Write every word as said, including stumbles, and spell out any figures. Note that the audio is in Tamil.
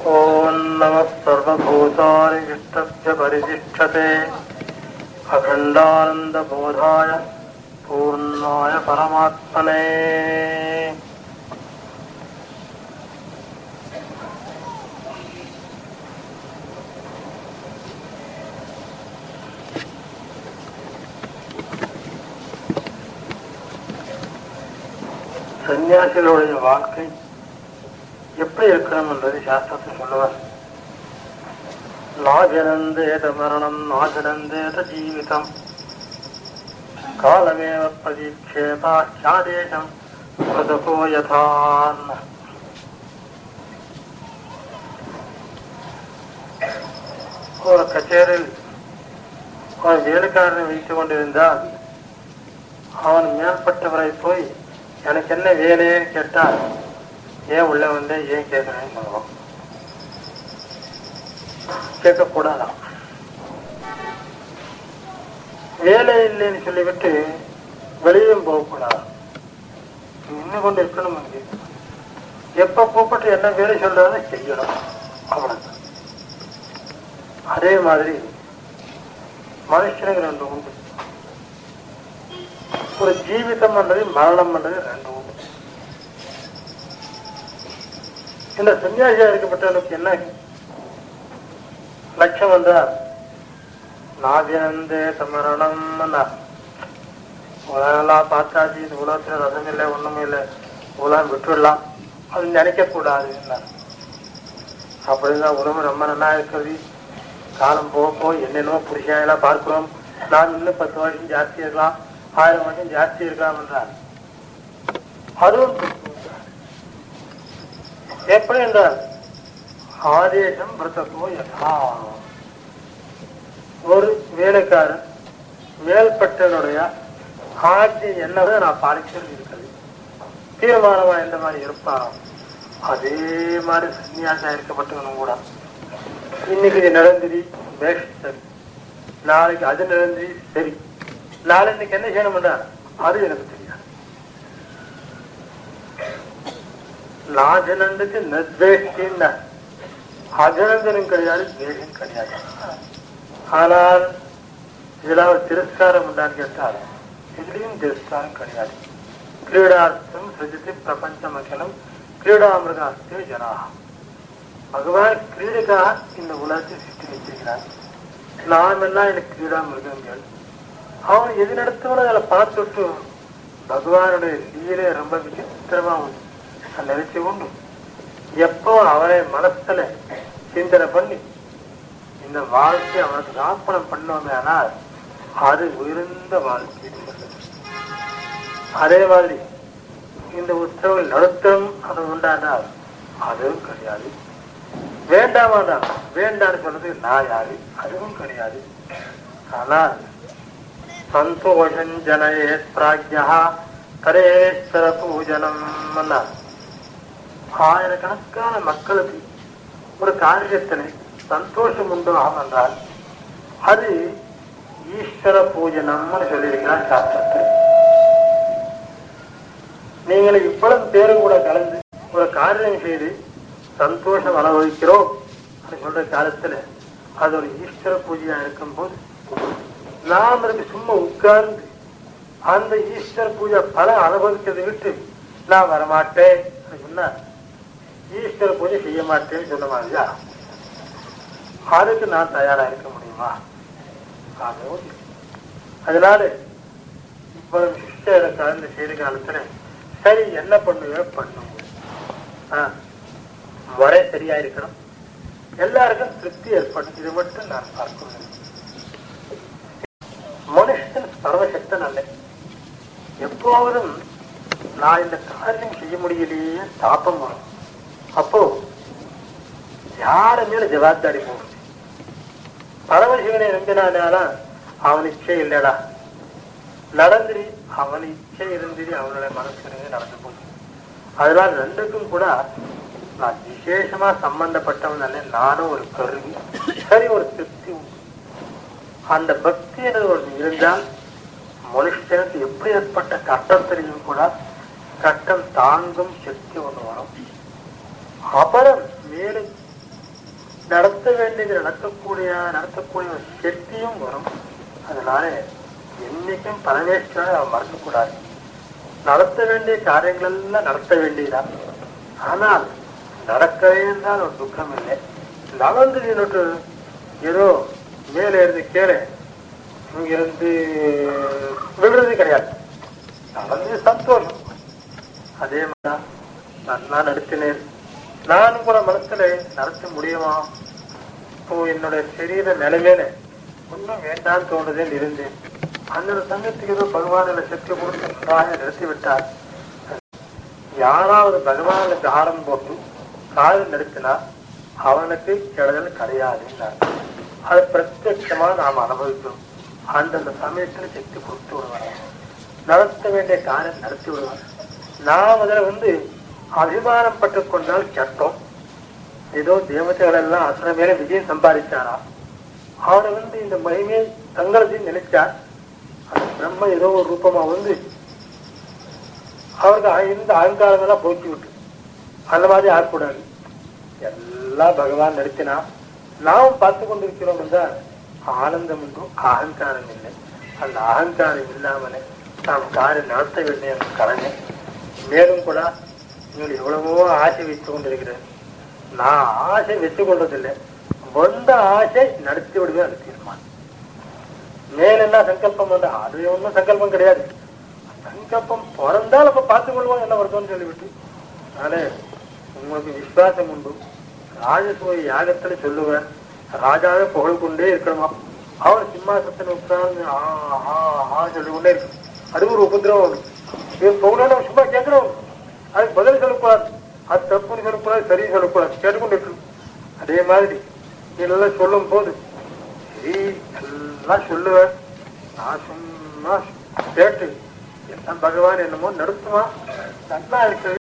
ओम नमः सर्वभूतानि विष्टभ्य परितिष्ठते अखंडानंद बोधाय पूर्णाय परमात्मने। சன்னியாசிகளுடைய வாழ்க்கை எப்படி இருக்கணும் என்பது சாஸ்திரத்தை சொல்லுவார். நாஜனந்தேத மரணம் நாஜனந்தேத ஜீவிதம் காலமேவ பிரதீட்சேதா சாதேசம் பிரதகோ யதான். ஒரு கச்சேரியில் ஒரு வேலைக்காரனை வைத்துக் கொண்டிருந்தால் அவன் மேற்பட்டவரை போய் எனக்கு என்ன வேலைன்னு கேட்டால் ஏன் உள்ள வந்து ஏன் கேட்கறேன்னு சொல்லுவோம். கேட்கக்கூடாதான். வேலை இல்லைன்னு சொல்லிவிட்டு வெளியும் போகக்கூடாது. இன்னும் கொண்டு இருக்கணும். அங்கே எப்ப கூப்பிட்டு என்ன வேலை சொல்றத செய்யணும். அவ்வளவு. அதே மாதிரி மனுஷனுக்கு ரெண்டு உண்டு. ஒரு ஜீவிதம் பண்றது மரணம் பண்றது ரெண்டு உண்டு. இந்த சன்னியாசியா இருக்கப்பட்டவனுக்கு என்ன லட்சம் என்றால் நாதினந்தே சமரணம். உலகெல்லாம் பார்த்தாச்சு, இந்த உலகத்துல ரசம் இல்லை, ஒண்ணுமே இல்லை, உலகம் விட்டுடலாம், அது நினைக்க கூடாது. அப்படிதான் உலகம் ரொம்ப நல்லா இருக்கிறது. காலம் போக போக என்னென்னமோ புருஷாயெல்லாம் பார்க்கிறோம். நான் இன்னும் பத்து வருஷம் ஜாஸ்தி இருக்கலாம், ஆயிரம் வருஷம் ஜாஸ்தி இருக்கலாம் என்றார். அதுவும் எப்படி என்றால் ஆதேசம் பிரதகோ யதா. ஒரு வேலைக்காரன் மேல்பட்டனுடைய ஆட்சி என்னதை நான் பாலிக்கிறது இருக்கிறது தீர்மானமா எந்த மாதிரி இருப்பானோ அதே மாதிரி சன்னியாசம் இருக்கப்பட்டவனும் கூட இன்னைக்கு இது நடந்தது பேஷ் சரி, நாளைக்கு அது நடந்தது சரி, நாளை இன்னைக்கு என்ன செய்யணும்டா அது எனக்கு தெரியாது. நாஜனந்துக்கு நத்வேஷ்டின் அஜனந்தனும் கிடையாது, தேகம் கிடையாது. ஆனால் இதுல ஒரு திரஸ்காரம் உண்டான்னு கேட்டால் இதுலயும் திரஸ்காரம் கிடையாது. கிரீடார்த்தம் சிருஜிதி பிரபஞ்சம் அகிலம் கிரீடாமிருகாஸ்தே ஜனா. பகவான் கிரீடுக்காக இந்த உலகத்தை சிருஷ்டி வச்சிருக்கிறார். நாம் எல்லாம் எனக்கு கிரீடா மிருகங்கள். அவன் எது நடத்தவனோ அதை பார்த்துட்டு பகவானுடைய லீலை ரொம்ப விசித்திரமா உண்டு நினைச்சு உண்டு. எப்போ அவனை மனசுல சிந்தனை பண்ணி இந்த வாழ்க்கை அவனுக்கு ராப்பணம் பண்ணோமே ஆனால் அது உயர்ந்த வாழ்க்கை. அதே மாதிரி இந்த உற்சவங்கள் நடத்தம் அது உண்டானால் அதுவும் கிடையாது. வேண்டாமாதான் வேண்டான்னு சொன்னது நான் யாரு அதுவும் கிடையாது. ஆனால் சந்தோஷம் ஜனயே பிராஜ்யா கரேஸ்வர பூஜனம். ஆயிரக்கணக்கான மக்களுக்கு ஒரு காரியத்தினை சந்தோஷம் உண்டாகும் என்றால் அது ஈஸ்வர பூஜனம்னு சொல்லியிருக்கிறார் சாஸ்திரத்தில். நீங்கள் இவ்வளவு பேரும் கூட கலந்து ஒரு காரியம் செய்து சந்தோஷம் அனுபவிக்கிறோம் சொல்ற காலத்துல அது ஒரு ஈஸ்வர பூஜையா இருக்கும் போது நாம் அதுக்கு சும்மா உட்கார்ந்து அந்த ஈஸ்வர பூஜை பல அனுபவிக்கிறதை விட்டு நான் வரமாட்டேன் சொன்னா ஈஸ்வர பூஜை செய்ய மாட்டேன்னு சொன்ன மாதிரியா அதுக்கு நான் தயாரா இருக்க முடியுமா? அதனால இவ்வளவு சிஷ்டரை கலந்து செய்த காலத்துல சரி என்ன பண்ணுவே பண்ணுங்க முறை சரியா இருக்கணும், எல்லாருக்கும் திருப்தி ஏற்படும். இது மட்டும் நான் பார்க்கணும். மனுஷன் சர்வசக்தன் அல்ல. எப்போதும் நான் இந்த காரியம் செய்ய முடியலையே தாப்பம் வரும். அப்போ யார மேல ஜவாப்தாரி போகும். பரமசிவனை நம்பினாலும் அவன் இச்சை இல்லடா நடந்துரி, அவன் இச்சை இருந்துரி, அவனுடைய மனசு நடந்து போச்சு. அதனால ரெண்டுக்கும் கூட நான் விசேஷமா சம்பந்தப்பட்டவன் தானே. நானும் ஒரு கருவி சரி, ஒரு திருப்தி உண்டு. அந்த பக்தி ஒரு இருந்தால் மனுஷனுக்கு எப்படி ஏற்பட்ட கட்டத்திலையும் கூட கட்டம் தாங்கும் சக்தி ஒன்று வரும். அப்புறம் மேலும் நடத்த வேண்டியது நடத்தக்கூடிய நடத்தக்கூடிய ஒரு சக்தியும் வரும். அதனால என்னைக்கும் பரமேஸ்வரனை அவன் மறக்கக்கூடாது. நடத்த வேண்டிய காரியங்கள் எல்லாம் நடத்த வேண்டியதான். ஆனால் நடக்கவே என்றால் ஒரு துக்கம் இல்லை. நடந்து ஏதோ மேலே இருந்து கீழே இங்கிருந்து விடுறது கிடையாது. நடந்து சந்தோஷம். அதே மாதிரிதான் நான் நடத்தினேன். நானும் கூட மனசுல நடத்த முடியுமா? இப்போ என்னுடைய சரீர நிலைமையில ஒன்றும் வேண்டான்னு தோன்றதேன்னு இருந்தேன். அந்த சங்கத்துக்கு ஏதோ பகவானில சக்தி கொடுத்து நிறுத்தி விட்டார். யாராவது பகவான தாரம் போட்டு காதல் நிறுத்தினா அவனுக்கு கெடுதல் கிடையாதுன்னார். அது பிரத்யட்சமா நாம் அனுபவிக்கிறோம். அந்தந்த சமயத்துல சக்தி கொடுத்து விடுவாங்க. நடத்த வேண்டிய காரியம் நடத்தி விடுவாங்க. நாம் அதுல வந்து அபிமானம் பட்டுக் கொண்டால் கெட்டோம். ஏதோ தேவதைகள் எல்லாம் அசுர மேல விஜயம் சம்பாதிச்சாரா, அவரை வந்து இந்த மகிமையை தங்களதையும் நினைச்சார். அந்த பிரம்ம ஏதோ ஒரு ரூபமா வந்து அவருக்கு இருந்த அகங்காரங்கள்லாம் போக்கி விட்டு அந்த மாதிரி ஆகக்கூடாது. எல்லாம் பகவான் நடத்தினா நாம் பார்த்து கொண்டிருக்கிறோம் என்றால் ஆனந்தம் என்றும் அகங்காரம் இல்லை. அந்த அகங்காரம் இல்லாமலே நாம் காரியம் நடத்த வேண்டிய கடமை. மேலும் கூட நீங்கள் எவ்வளவோ ஆசை வைத்துக் கொண்டிருக்கிறேன். நான் ஆசை வச்சுக் கொள்றதில்லை. வந்த ஆசை நடத்தி விடுவேன். அது தீர்மானம். மேல என்ன சங்கல்பம் வந்தா அது ஒன்றும் சங்கல்பம் கிடையாது. சங்கல்பம் பிறந்தால் அப்ப பார்த்துக் கொள்வோம் என்ன வருதோன்னு சொல்லிவிட்டு. அதனால உங்களுக்கு விசுவாசம் உண்டு. ராஜசூய யாகத்துல சொல்லுவேன், ராஜாவே புகழ் கொண்டே இருக்கணுமா. அவர் சிம்மாசனத்தில் உட்கார்ந்து ஆஹா சொல்லிக் கொண்டே இருக்கு. அது ஒரு உபதிரவம். புகழோட சும்மா கேட்கிறோம். அதுக்கு பதில் சொல்லக்கூடாது. அது தப்புன்னு சொல்லக்கூடாது, சரி சொல்லக்கூடாது, கேட்டுக்கொண்டு இருக்கு. அதே மாதிரி இதெல்லாம் சொல்லும் போது சரி எல்லாம் சொல்லுவேன். நான் சும்மா கேட்டு எல்லாம் பகவான் என்னமோ நடத்துமா நல்லா இருக்கு.